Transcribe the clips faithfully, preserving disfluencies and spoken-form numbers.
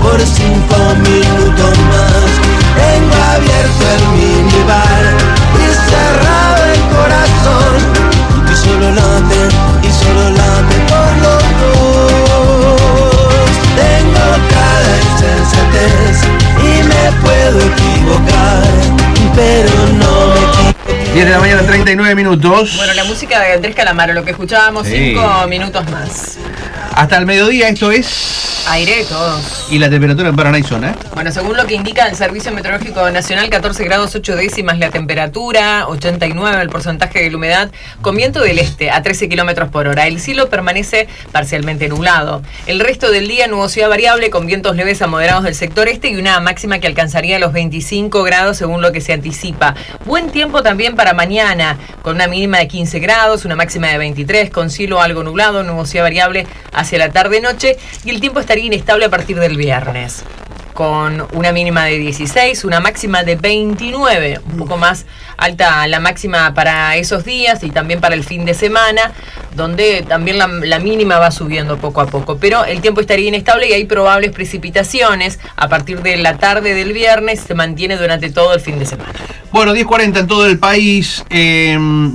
por cinco minutos más. Tengo abierto el minibar y cerrado el corazón, y solo late, y solo late por los dos. Tengo cada insensatez y me puedo equivocar, pero no me equivoco. diez de la mañana, treinta y nueve minutos. Bueno, la música de Andrés Calamaro, lo que escuchábamos, sí. cinco minutos más. Hasta el mediodía, esto es... Aire todos. Y la temperatura en Paraná y zona, ¿eh? Bueno, según lo que indica el Servicio Meteorológico Nacional, catorce grados ocho décimas la temperatura, ochenta y nueve el porcentaje de la humedad, con viento del este a trece kilómetros por hora. El cielo permanece parcialmente nublado. El resto del día, nubosidad variable con vientos leves a moderados del sector este y una máxima que alcanzaría los veinticinco grados según lo que se anticipa. Buen tiempo también para mañana, con una mínima de quince grados, una máxima de veintitrés, con cielo algo nublado, nubosidad variable hacia la tarde-noche, y el tiempo estaría inestable a partir del viernes, con una mínima de dieciséis, una máxima de veintinueve, un poco más alta la máxima para esos días y también para el fin de semana, donde también la, la mínima va subiendo poco a poco, pero el tiempo estaría inestable y hay probables precipitaciones a partir de la tarde del viernes, se mantiene durante todo el fin de semana. Bueno, diez cuarenta en todo el país, eh,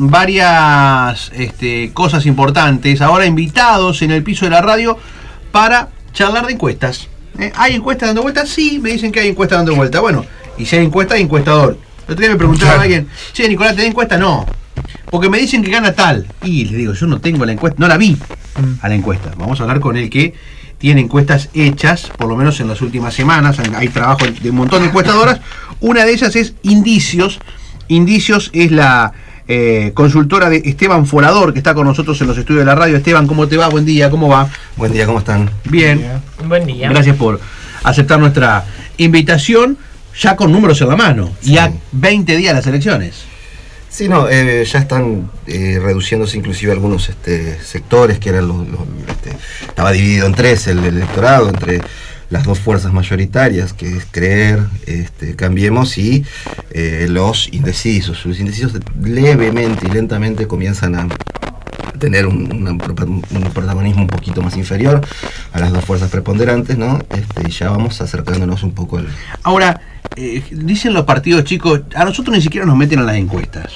varias este, cosas importantes, ahora invitados en el piso de la radio para charlar de encuestas. ¿Eh? ¿Hay encuestas dando vueltas? Sí, me dicen que hay encuestas dando vueltas. Bueno, y si hay encuesta, hay encuestador. El otro día me preguntaba claro. a alguien, che, Nicolás, ¿tenés encuesta? No, porque me dicen que gana tal. Y le digo, yo no tengo la encuesta, no la vi mm. a la encuesta. Vamos a hablar con el que tiene encuestas hechas, por lo menos en las últimas semanas. Hay trabajo de un montón de encuestadoras. Una de ellas es Indicios. Indicios es la eh, consultora de Esteban Forador, que está con nosotros en los estudios de la radio. Esteban, ¿cómo te va? Buen día, ¿cómo va? Buen día, ¿cómo están? Bien. Buen día. Buen día. Gracias por aceptar nuestra invitación, ya con números en la mano, sí. Y a veinte días las elecciones. Sí, no, eh, ya están eh, reduciéndose inclusive algunos este, sectores que eran los, los este, estaba dividido en tres el, el electorado, entre las dos fuerzas mayoritarias, que es Creer, este, Cambiemos, y eh, los indecisos. Los indecisos levemente y lentamente comienzan a tener un, una, un protagonismo un poquito más inferior a las dos fuerzas preponderantes, ¿no? Este, y ya vamos acercándonos un poco al... Ahora, eh, dicen los partidos chicos, a nosotros ni siquiera nos meten a las encuestas.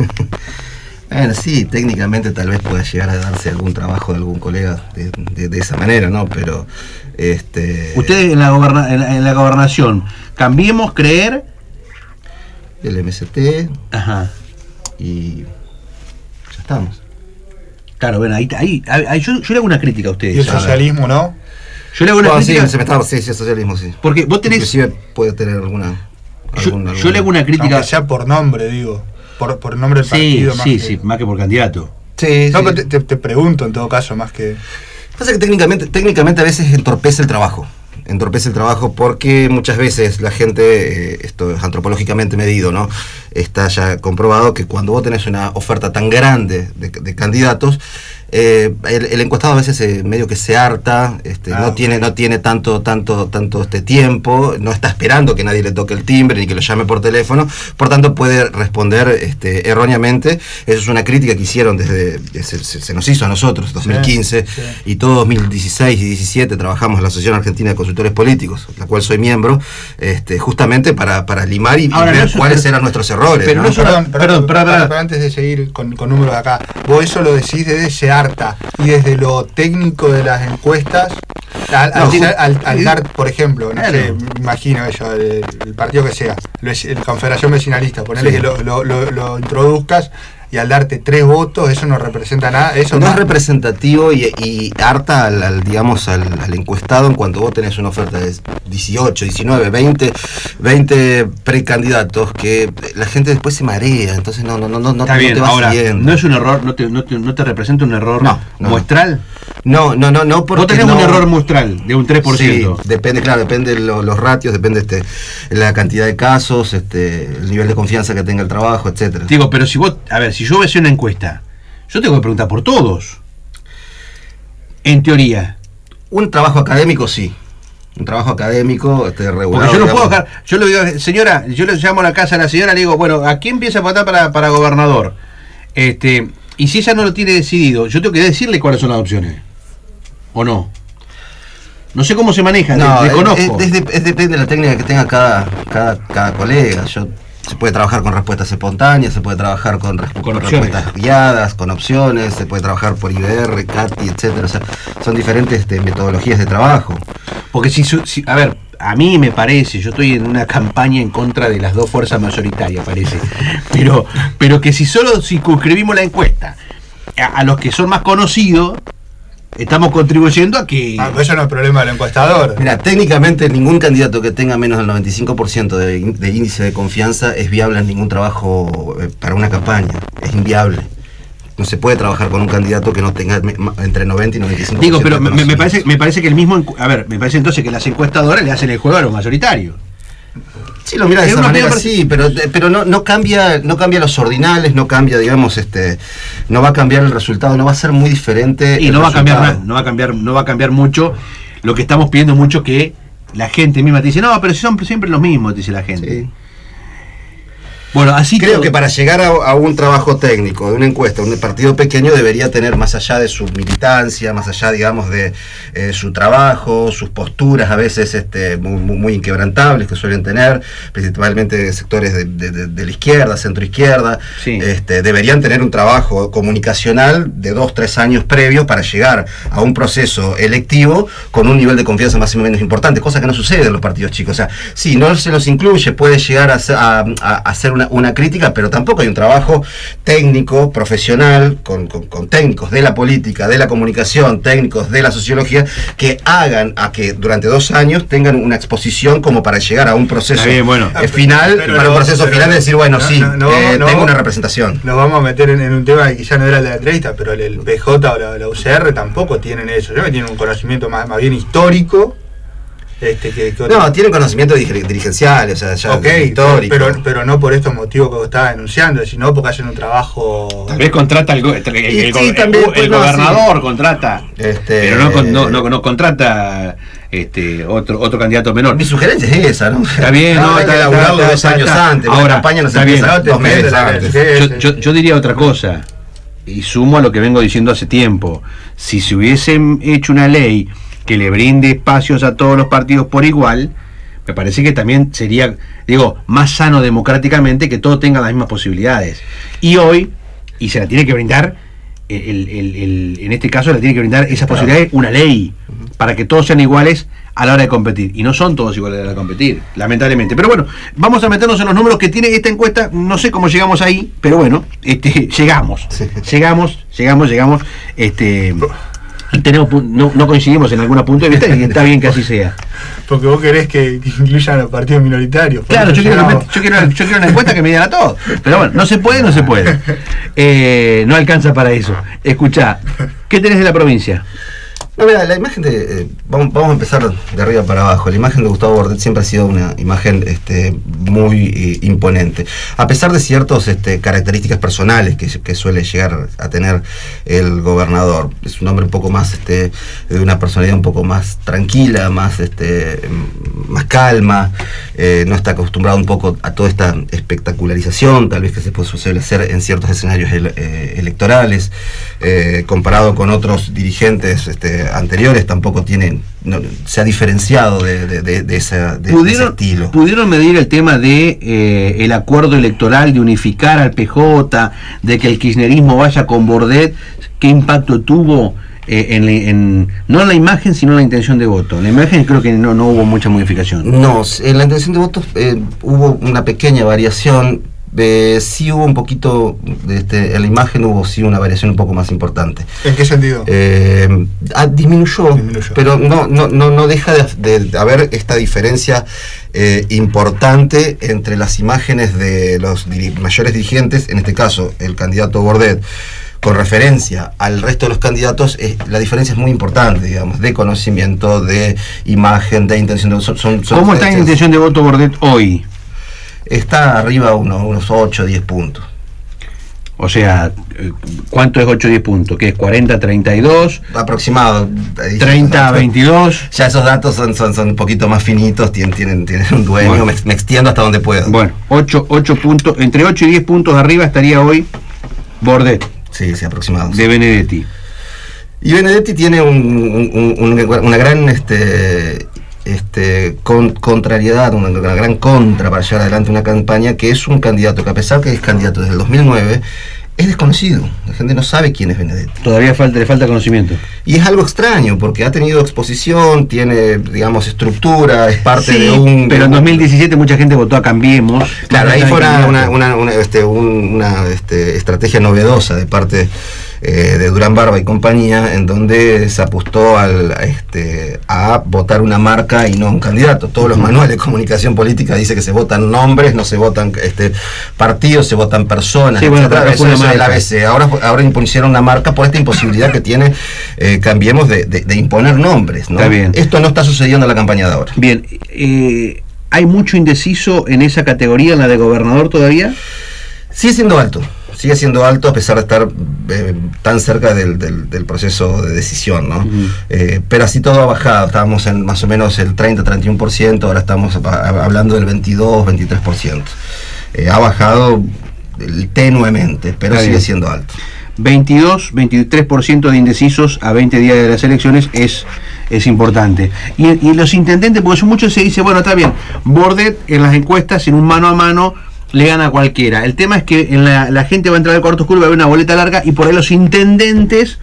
Bueno, sí, técnicamente tal vez pueda llegar a darse algún trabajo de algún colega de, de, de esa manera, ¿no? Pero... este ustedes en la, goberna, en, la, en la gobernación, Cambiemos, Creer... el M S T... Ajá. Y... ya estamos. Claro, bueno, ahí, ahí, ahí yo, yo le hago una crítica a ustedes. Y el socialismo, ¿no? Yo le hago una bueno, crítica. Sí, se me estaba, sí, sí, el socialismo, sí. Porque vos tenés... Inclusive puede tener alguna... Yo, alguna, yo alguna... le hago una crítica... Aunque sea por nombre, digo. Por, por nombre del sí, partido. Más sí, que... sí, más que por candidato. Sí, no, sí. pero te, te, te pregunto en todo caso, más que... Pasa que técnicamente, técnicamente a veces entorpece el trabajo. Entorpece el trabajo porque muchas veces la gente, eh, esto es antropológicamente medido, ¿no? Está ya comprobado que cuando vos tenés una oferta tan grande de, de candidatos, eh, el, el encuestado a veces eh, medio que se harta, este, ah, no okay. tiene no tiene tanto tanto tanto este tiempo, no está esperando que nadie le toque el timbre ni que lo llame por teléfono, por tanto puede responder este, erróneamente. Eso es una crítica que hicieron desde, se, se, se nos hizo a nosotros dos mil quince, sí, sí. Y todo dos mil dieciséis y diecisiete trabajamos en la Asociación Argentina de Consultores Políticos, la cual soy miembro, este, justamente para, para limar y, Ahora, y ver no cuáles pero, eran nuestros errores. Pero ¿no? no, perdón, perdón, perdón, perdón, perdón, pero antes de seguir con, con números de acá, vos eso lo decís desde ese harta y desde lo técnico de las encuestas, al, no, al, al, al, al dar, por ejemplo, no claro. sé, me imagino eso, el, el partido que sea, la Confederación Vecinalista, ponerle sí. que lo, lo, lo, lo introduzcas y al darte tres votos, eso no representa nada. Eso no más... es representativo y, y harta al, al digamos al, al encuestado en cuanto vos tenés una oferta de dieciocho, diecinueve, veinte, veinte precandidatos que la gente después se marea, entonces no no no no, no bien, te va ahora, siguiendo. No es un error, no te, no te, no te representa un error no, no, muestral. No, no, no, no porque vos tenés no, un error muestral de un tres por ciento. Sí, depende, claro, depende de lo, los ratios, depende este la cantidad de casos, este el nivel de confianza que tenga el trabajo, etcétera. Digo, pero si vos, a ver, si yo voy a hacer una encuesta, yo tengo que preguntar por todos. En teoría. Un trabajo académico sí. Un trabajo académico este, regulado. Porque yo no digamos. puedo dejar, yo le digo, señora, yo le llamo a la casa a la señora, le digo, bueno, ¿a quién empieza a votar para, para gobernador? Este, y si ella no lo tiene decidido, yo tengo que decirle cuáles son las opciones. ¿O no? No sé cómo se maneja, No, desconozco. Es, es, es, es depende de la técnica que tenga cada, cada, cada colega. Yo, se puede trabajar con respuestas espontáneas, se puede trabajar con, resp con con respuestas guiadas, con opciones, se puede trabajar por I B R, C A T I, etcétera. O sea, son diferentes este, metodologías de trabajo. Porque si, si, a ver, a mí me parece, yo estoy en una campaña en contra de las dos fuerzas mayoritarias, parece, pero, pero que si solo circunscribimos la encuesta a, a los que son más conocidos, estamos contribuyendo a que... Ah, pues eso no es problema del encuestador. Mira, técnicamente ningún candidato que tenga menos del noventa y cinco por ciento de, de índice de confianza es viable en ningún trabajo eh, para una campaña. Es inviable. No se puede trabajar con un candidato que no tenga me, entre noventa y noventa y cinco por ciento. Digo, pero de me, me parece me parece que el mismo... A ver, me parece entonces que las encuestadoras le hacen el juego a los mayoritarios. Sí, lo mira de Es esa una manera, opinión sí, pero, pero no, no cambia, no cambia los ordinales, no cambia, digamos, este, no va a cambiar el resultado, no va a ser muy diferente. Y el no va a cambiar resultado. nada, no va a cambiar, no va a cambiar mucho. Lo que estamos pidiendo mucho que la gente misma te dice, no, pero son siempre los mismos, dice la gente. Sí. Bueno, así Creo todo. que para llegar a, a un trabajo técnico, de una encuesta, un partido pequeño debería tener, más allá de su militancia, más allá, digamos, de eh, su trabajo, sus posturas a veces este, muy, muy, muy inquebrantables que suelen tener, principalmente de sectores de, de, de, de la izquierda, centro-izquierda, Sí. este, deberían tener un trabajo comunicacional de dos, tres años previos para llegar a un proceso electivo con un nivel de confianza más o menos importante, cosa que no sucede en los partidos chicos. O sea, si no se los incluye, puede llegar a, ser- a, a, a ser una Una, una crítica, pero tampoco hay un trabajo técnico, profesional, con, con, con técnicos de la política, de la comunicación, técnicos de la sociología, que hagan a que durante dos años tengan una exposición como para llegar a un proceso Está bien, bueno. eh, final, Pero para no, un proceso pero final no, de decir, bueno, no, sí, no, no, eh, no. tengo una representación. Nos vamos a meter en, en un tema que quizá no era la entrevista, pero el, el P J o la, la U C R tampoco tienen eso. Yo creo que tienen un conocimiento más, más bien histórico. Este, que, que No, tienen conocimiento dir- dirigencial, o sea, ya ok, histórico. pero, pero no por estos motivos que vos estabas denunciando, sino porque hacen un trabajo. Tal vez contrata el, go- el, el- Y el go- sí, el también, go- el pues, no, gobernador, contrata. Este, pero no, con- no, no, no contrata este otro otro candidato menor. Mi sugerencia es esa, ¿no? Está bien, no, hay está- que elaborarlo está- dos está- años está. antes. Ahora, la campaña no se está bien. empieza No te dos meses entiendo la- antes. sí, Yo, yo, yo diría otra cosa, y sumo a lo que vengo diciendo hace tiempo. Si se hubiesen hecho una ley que le brinde espacios a todos los partidos por igual, me parece que también sería, digo, más sano democráticamente que todos tengan las mismas posibilidades. Y hoy, y se la tiene que brindar, el, el, el, en este caso le tiene que brindar esas posibilidades una ley, para que todos sean iguales a la hora de competir. Y no son todos iguales a la hora de competir, lamentablemente. Pero bueno, vamos a meternos en los números que tiene esta encuesta. No sé cómo llegamos ahí, pero bueno, este, llegamos. Sí. Llegamos, llegamos, llegamos. Este, tenemos, pu- no, no coincidimos en algún punto de vista y está bien que así sea. Porque vos querés que, que incluyan a los partidos minoritarios. por Claro, eso yo quiero, llegamos. yo, quiero, yo quiero una encuesta que me digan a todos. Pero bueno, no se puede, no se puede. Eh, no alcanza para eso. Escuchá, ¿qué tenés de la provincia? No, mira, la imagen de. eh, vamos, vamos a empezar de arriba para abajo. La imagen de Gustavo Bordet siempre ha sido una imagen este, muy eh, imponente. A pesar de ciertas este, características personales que, que suele llegar a tener el gobernador. Es un hombre un poco más, este, de una personalidad un poco más tranquila, más, este, más calma. Eh, no está acostumbrado un poco a toda esta espectacularización, tal vez que se puede suele hacer en ciertos escenarios ele- eh, electorales. Eh, comparado con otros dirigentes este, anteriores, tampoco tienen, no, se ha diferenciado de, de, de, de, esa, de, de ese estilo. ¿Pudieron medir el tema de eh, el acuerdo electoral de unificar al P J, de que el kirchnerismo vaya con Bordet? ¿Qué impacto tuvo eh, en, en no en la imagen, sino en la intención de voto? En la imagen creo que no, no hubo mucha modificación. No, en la intención de votos eh, hubo una pequeña variación. Eh, sí hubo un poquito, de este, en la imagen hubo sí una variación un poco más importante. ¿En qué sentido? Eh, ah, disminuyó, Disminuyó. pero no, no, no, no deja de, de haber esta diferencia eh, importante entre las imágenes de los diri- mayores dirigentes, en este caso el candidato Bordet, con referencia al resto de los candidatos. Eh, la diferencia es muy importante, digamos, de conocimiento, de imagen, de intención de voto. Son, son ¿Cómo está en diferencias- intención de voto Bordet hoy? Está arriba uno, unos ocho o diez puntos. O sea, eh, ¿cuánto es ocho a diez puntos? ¿Qué es cuarenta a treinta y dos? Aproximado. ¿treinta a veintidós? Ya esos datos son, son, son un poquito más finitos, tienen, tienen, tienen un dueño, Bueno. me, me extiendo hasta donde puedo. Bueno, ocho, ocho puntos, entre ocho y diez puntos arriba estaría hoy Bordet, Sí, sí, aproximados. de Benedetti. Y Benedetti tiene un, un, un, una gran este, este, con, contrariedad, una, una gran contra para llevar adelante una campaña, que es un candidato que, a pesar que es candidato desde el dos mil nueve, es desconocido. La gente no sabe quién es Benedetti. Todavía falta, le falta conocimiento. Y es algo extraño, porque ha tenido exposición, tiene, digamos, estructura, es parte sí, de un... pero en de un, dos mil diecisiete mucha gente votó a Cambiemos. Claro, ahí fue una, una, una, una, este, un, una este, estrategia novedosa de parte eh, de Durán Barba y compañía, en donde se apostó al, a, este, a votar una marca y no un candidato. Todos los manuales de comunicación política dice que se votan nombres, no se votan este, partidos, se votan personas, sí, bueno, etcétera. Eso es el A B C. Ahora, ahora impusieron una marca por esta imposibilidad que tiene eh, Cambiemos de, de, de imponer nombres, ¿no? Está bien. Esto no está sucediendo en la campaña de ahora. Bien, eh, ¿hay mucho indeciso en esa categoría, en la de gobernador todavía? Sigue siendo alto, sigue siendo alto a pesar de estar eh, tan cerca del, del, del proceso de decisión, ¿no? Uh-huh. eh, pero así todo ha bajado, estábamos en más o menos el treinta, treinta y uno por ciento, ahora estamos hablando del veintidós, veintitrés por ciento. Eh, ha bajado tenuemente, pero Está sigue bien. siendo alto. veintidós, veintitrés por ciento de indecisos a veinte días de las elecciones es, es importante. Y, y los intendentes, porque son muchos, se dice, bueno, está bien, Bordet en las encuestas, en un mano a mano, le gana a cualquiera. El tema es que en la, la gente va a entrar al cuarto oscuro, va a haber una boleta larga, y por ahí los intendentes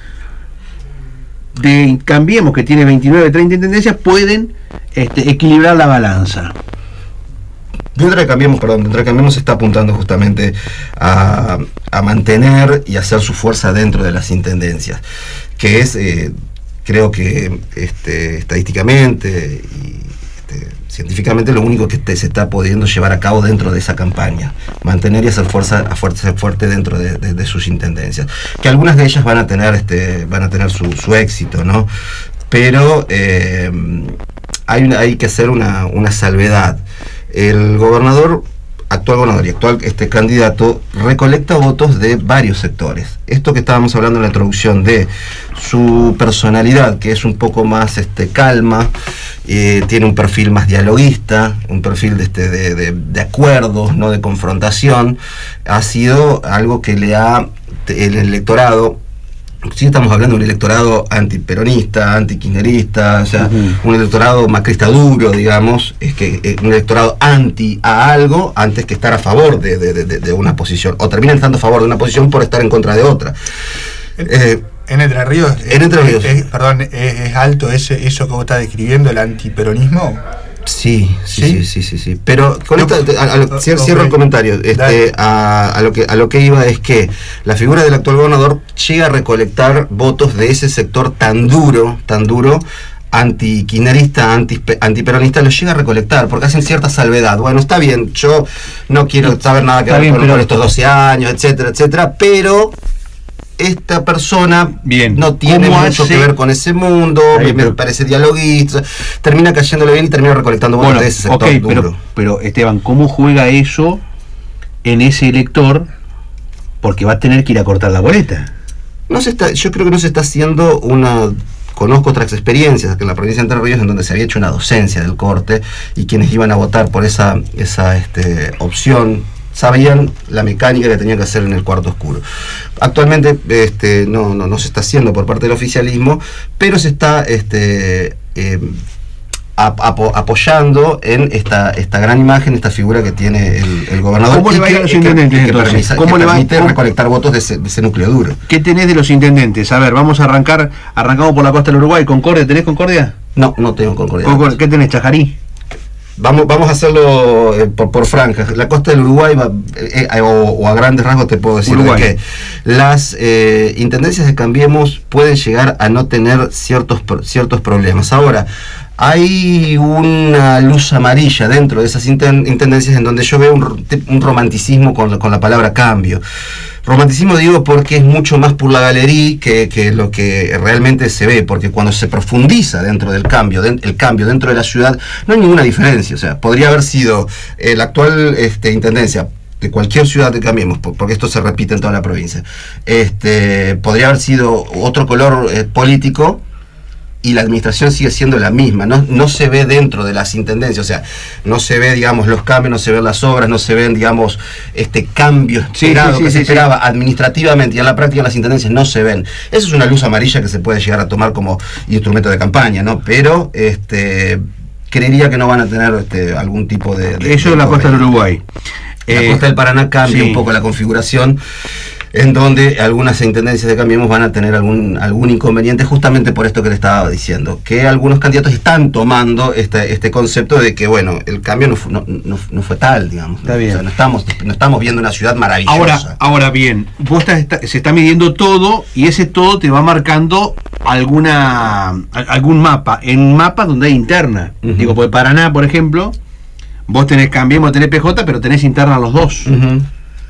de Cambiemos, que tiene veintinueve, treinta intendencias, pueden este, equilibrar la balanza. Dentro de Cambiemos, perdón, dentro de Cambiemos se está apuntando justamente a, a mantener y hacer su fuerza dentro de las intendencias, que es, eh, creo que este, estadísticamente y este, científicamente lo único que te, se está pudiendo llevar a cabo dentro de esa campaña, mantener y hacer fuerza, a fuerza fuerte dentro de, de, de sus intendencias, que algunas de ellas van a tener, este, van a tener su, su éxito, ¿no? Pero eh, hay, una, hay que hacer una, una salvedad. El gobernador, actual gobernador y actual este candidato, recolecta votos de varios sectores. Esto que estábamos hablando en la introducción de su personalidad, que es un poco más este, calma, eh, tiene un perfil más dialoguista, un perfil de, este, de, de, de acuerdos, no de confrontación, ha sido algo que le ha, el electorado, sí estamos hablando de un electorado antiperonista, antikirchnerista, o sea, uh-huh. un electorado macrista duro, digamos, es que es un electorado anti a algo antes que estar a favor de, de, de, de una posición, o terminan estando a favor de una posición por estar en contra de otra. Eh, en Entre Ríos, en Entre Ríos. Es, es, perdón, es, es alto ese, eso que vos estás describiendo, el antiperonismo. Sí, sí, sí, sí, sí, sí. Pero con no, esto, a, a lo, okay. cierro el comentario. Este, a, a lo que a lo que iba es que la figura del actual gobernador llega a recolectar votos de ese sector tan duro, tan duro, anti-kirchnerista, anti, antiperonista, los llega a recolectar, porque hacen cierta salvedad. Bueno, está bien, yo no quiero saber nada que ver con, con estos doce años, etcétera, etcétera, pero esta persona bien. no tiene mucho hace? que ver con ese mundo, Ahí, me pero, parece dialoguista, termina cayéndole bien y termina recolectando votos bueno, de ese sector okay, duro. Pero, pero Esteban, ¿cómo juega eso en ese elector? Porque va a tener que ir a cortar la boleta. No se está, yo creo que no se está haciendo una... Conozco otras experiencias que en la provincia de Entre Ríos en donde se había hecho una docencia del corte y quienes iban a votar por esa, esa este, opción sabían la mecánica que tenían que hacer en el cuarto oscuro. Actualmente este, no, no, no se está haciendo por parte del oficialismo, pero se está este, eh, ap apo apoyando en esta, esta gran imagen, esta figura que tiene el, el gobernador. ¿Cómo le va a ir a los intendentes que, entonces? Que, ¿Cómo que le va permite recolectar votos de ese, de ese núcleo duro? ¿Qué tenés de los intendentes? A ver, vamos a arrancar, arrancamos por la costa del Uruguay. ¿Concordia? ¿Tenés Concordia? No, no tengo Concordia. ¿Qué tenés, Chajarí? Vamos, vamos a hacerlo eh, por, por franjas. La costa del Uruguay, va, eh, eh, o, o a grandes rasgos te puedo decir de que las eh, intendencias de Cambiemos pueden llegar a no tener ciertos, ciertos problemas. Ahora, hay una luz amarilla dentro de esas intendencias en donde yo veo un, un romanticismo con, con la palabra cambio. Romanticismo digo porque es mucho más por la galería que, que lo que realmente se ve, porque cuando se profundiza dentro del cambio, de, el cambio dentro de la ciudad, no hay ninguna diferencia. O sea, podría haber sido eh, la actual este, intendencia de cualquier ciudad que Cambiemos, porque esto se repite en toda la provincia, este, podría haber sido otro color eh, político, y la administración sigue siendo la misma, no, no se ve dentro de las intendencias, o sea, no se ve, digamos, los cambios, no se ven las obras, no se ven, digamos, este cambio esperado, sí, sí, sí, que sí, se esperaba sí. administrativamente, y en la práctica las intendencias no se ven. Eso es una luz amarilla que se puede llegar a tomar como instrumento de campaña, ¿no? Pero este creería que no van a tener este, algún tipo de... de Eso es la costa del Uruguay. La eh, costa del Paraná cambia sí. un poco la configuración, en donde algunas intendencias de Cambiemos van a tener algún algún inconveniente justamente por esto que le estaba diciendo, que algunos candidatos están tomando este este concepto de que, bueno, el cambio no, no, no, no fue tal, digamos. Está bien. O sea, no estamos, no estamos viendo una ciudad maravillosa. Ahora, ahora bien, vos estás, está, se está midiendo todo y ese todo te va marcando alguna algún mapa, en mapa donde hay interna. Uh-huh. Digo, por Paraná, por ejemplo, vos tenés Cambiemos, tenés P J, pero tenés interna los dos. Uh-huh.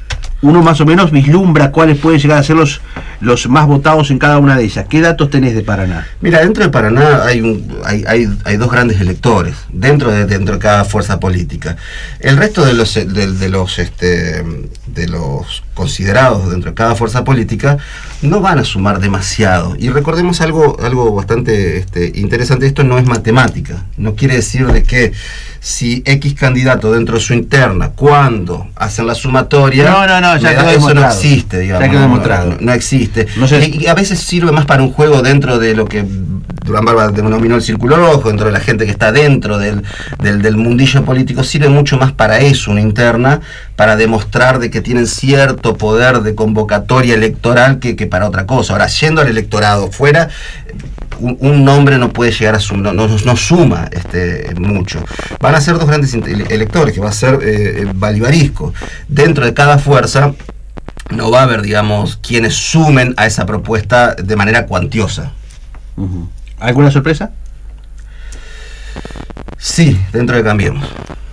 Uno más o menos vislumbra cuáles pueden llegar a ser los, los más votados en cada una de ellas. ¿Qué datos tenés de Paraná? Mira, dentro de Paraná hay un, hay, hay, hay dos grandes electores dentro de, dentro de cada fuerza política. El resto de los de, de los este de los considerados dentro de cada fuerza política no van a sumar demasiado. Y recordemos algo, algo bastante este, interesante, esto no es matemática. No quiere decir de que si X candidato dentro de su interna, cuando hacen la sumatoria, no, no, no, ya quedó eso demostrado. no existe, digamos. Ya quedó demostrado. No, no, no existe. No sé. y, y a veces sirve más para un juego dentro de lo que Durán Barba denominó el círculo rojo, dentro de la gente que está dentro del, del, del mundillo político, sirve mucho más para eso, una interna, para demostrar de que tienen cierto poder de convocatoria electoral que, que para otra cosa. Ahora, yendo al electorado fuera, un, un nombre no puede llegar a sumar, no, no, no suma este, mucho. Van a ser dos grandes electores, que va a ser eh, Balibarisco. Dentro de cada fuerza no va a haber, digamos, quienes sumen a esa propuesta de manera cuantiosa. Uh-huh. ¿Alguna sorpresa? Sí, dentro de Cambiemos.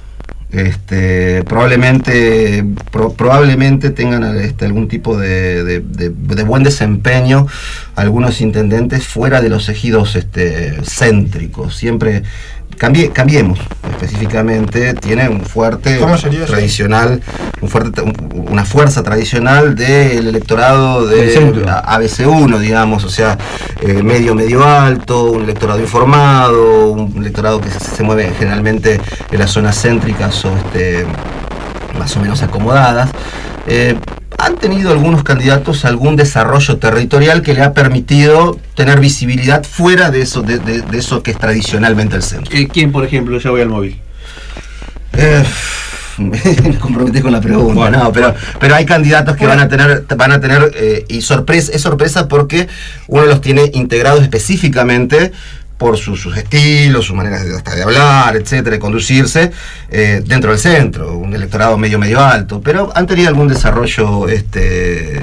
Este, probablemente pro, probablemente tengan este, algún tipo de, de, de, de buen desempeño algunos intendentes fuera de los ejidos este, céntricos. Siempre Cambie, Cambiemos específicamente tiene un fuerte tradicional, un fuerte, un, una fuerza tradicional del electorado de A B C uno, digamos, o sea, eh, medio medio alto, un electorado informado, un electorado que se, se mueve generalmente en las zonas céntricas o este, más o menos acomodadas. Eh, han tenido algunos candidatos algún desarrollo territorial que le ha permitido tener visibilidad fuera de eso, de, de, de eso que es tradicionalmente el centro. ¿Quién, por ejemplo? Ya voy al móvil. Eh, me comprometí con la pregunta, bueno, no, pero, pero hay candidatos que bueno. van a tener, van a tener eh, y sorpresa, es sorpresa porque uno los tiene integrados específicamente por sus, sus estilos, sus maneras de, hasta de hablar, etcétera, de conducirse eh, dentro del centro, un electorado medio medio alto, pero han tenido algún desarrollo este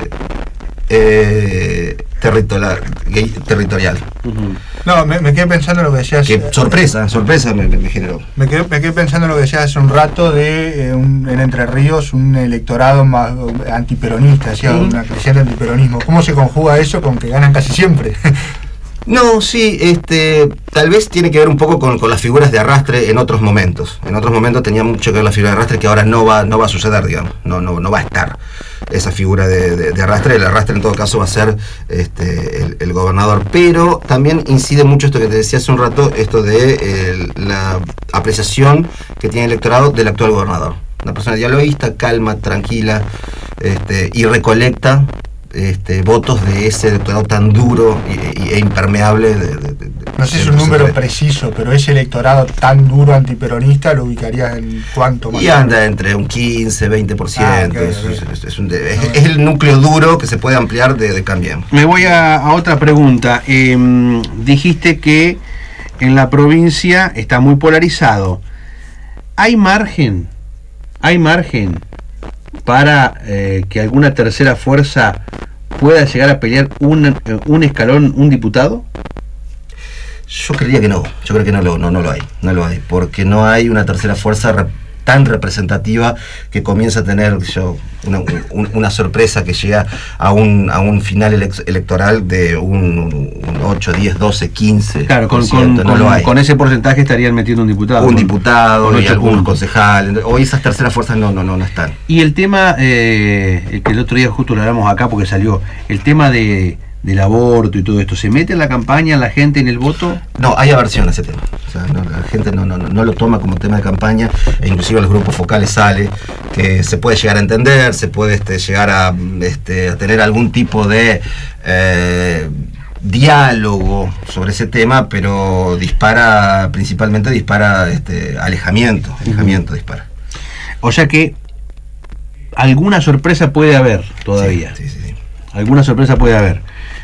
eh, territorial, territorial. Uh-huh. No, me, me quedé pensando en lo que decías. Que sorpresa, sorpresa me, me, me generó. Me quedé, me quedé pensando en lo que decías hace un rato de eh, un, en Entre Ríos un electorado más antiperonista, decía, uh-huh. una creciente antiperonismo. ¿Cómo se conjuga eso con que ganan casi siempre? No, sí, este, tal vez tiene que ver un poco con, con las figuras de arrastre en otros momentos. En otros momentos tenía mucho que ver la figura de arrastre que ahora no va, no va a suceder, digamos, no, no, no va a estar esa figura de, de, de arrastre. El arrastre en todo caso va a ser este, el, el gobernador, pero también incide mucho esto que te decía hace un rato, esto de eh, la apreciación que tiene el electorado del actual gobernador. Una persona dialoguista, calma, tranquila, este, y recolecta Este, votos de ese electorado tan duro y, y, e impermeable de, de, de, no sé si es un número preciso, pero ese electorado tan duro antiperonista lo ubicarías en cuánto más. Y anda entre un quince, veinte por ciento. Ah, okay, es, okay. Es, es, un, es, es el núcleo duro que se puede ampliar de, de Cambiemos. Me voy a, a otra pregunta. Eh, dijiste que en la provincia está muy polarizado. ¿Hay margen? ¿Hay margen para eh, que alguna tercera fuerza pueda llegar a pelear un, un escalón, un diputado? Yo creería que no, yo creo que no lo, no, no lo hay, no lo hay, porque no hay una tercera fuerza rep- tan representativa que comienza a tener yo, una, un, una sorpresa que llega a un, a un final ele- electoral de un, un ocho, diez, doce, quince. Claro, con, con, no con, lo hay. Con ese porcentaje estarían metiendo un diputado. Un con, diputado con y algunos concejales. Hoy esas terceras fuerzas no, no, no, no están. Y el tema, eh, el que el otro día justo lo hablamos acá porque salió, el tema de, del aborto y todo esto, ¿se mete en la campaña la gente en el voto? No, hay aversión a ese tema. O sea, no, la gente no, no, no lo toma como tema de campaña, e inclusive a los grupos focales sale, que se puede llegar a entender, se puede este, llegar a, este, a tener algún tipo de eh, diálogo sobre ese tema, pero dispara, principalmente dispara este, alejamiento, alejamiento uh-huh. dispara. O sea que alguna sorpresa puede haber todavía. Sí, sí, sí, sí. Alguna sorpresa puede haber.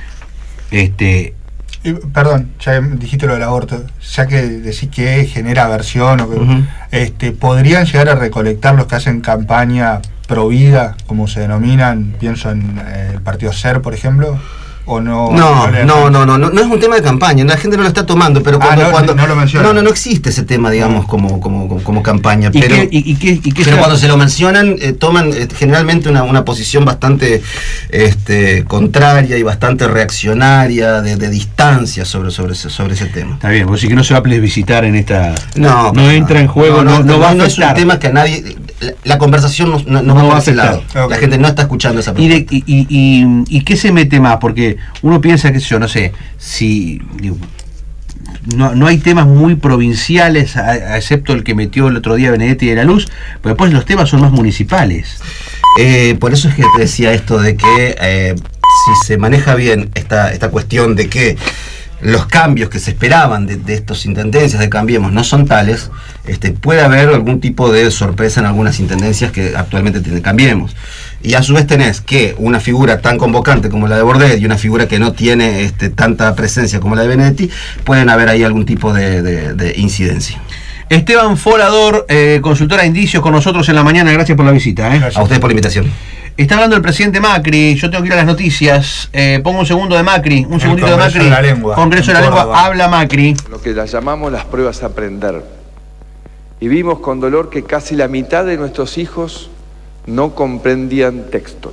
Este. Y, perdón, ya dijiste lo del aborto, ya que decís que genera aversión, o que, uh-huh. este, ¿podrían llegar a recolectar los que hacen campaña pro vida, como se denominan? Pienso en eh, el partido SER, por ejemplo. ¿O no? No, no, no, no, no, no es un tema de campaña, la gente no lo está tomando, pero cuando... Ah, no, cuando, no lo menciona. No, no, no existe ese tema, digamos, como, como, como, como campaña, ¿Y pero, qué, y, y qué, y qué pero cuando se lo mencionan, eh, toman eh, generalmente una, una posición bastante este, contraria y bastante reaccionaria, de, de distancia sobre, sobre, ese, sobre ese tema. Está bien, vos sí que no se va a plebiscitar en esta... No, no entra en juego, no, no, no, no va a no afectar. Es un tema que a nadie... La, la conversación no, no, no, no va a ese lado. Okay. La gente no está escuchando esa pregunta. ¿Y, de, y, y, y, ¿Y qué se mete más? Porque uno piensa que yo no sé, si... Digo, No, no hay temas muy provinciales, a, a excepto el que metió el otro día Benedetti de la Luz, pero después los temas son más municipales. Eh, por eso es que te decía esto de que eh, si se maneja bien esta, esta cuestión de que los cambios que se esperaban de, de estos intendencias de Cambiemos no son tales, este, puede haber algún tipo de sorpresa en algunas intendencias que actualmente tiene Cambiemos. Y a su vez tenés que una figura tan convocante como la de Bordet y una figura que no tiene este, tanta presencia como la de Benedetti, pueden haber ahí algún tipo de, de, de incidencia. Esteban Folador, eh, consultora de indicios, con nosotros en la mañana. Gracias por la visita. ¿eh? A ustedes por la invitación. Está hablando el presidente Macri. Yo tengo que ir a las noticias. Eh, pongo un segundo de Macri. Un segundito de Macri. De la lengua, Congreso de la Lengua. Habla Macri. Lo que las llamamos las pruebas a aprender. Y vimos con dolor que casi la mitad de nuestros hijos no comprendían textos.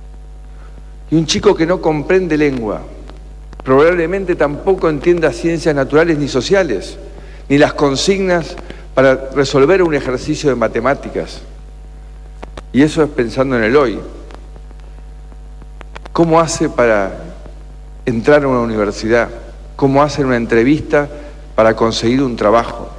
Y un chico que no comprende lengua probablemente tampoco entienda ciencias naturales ni sociales, ni las consignas para resolver un ejercicio de matemáticas. Y eso es pensando en el hoy. ¿Cómo hace para entrar a una universidad? ¿Cómo hace una entrevista para conseguir un trabajo?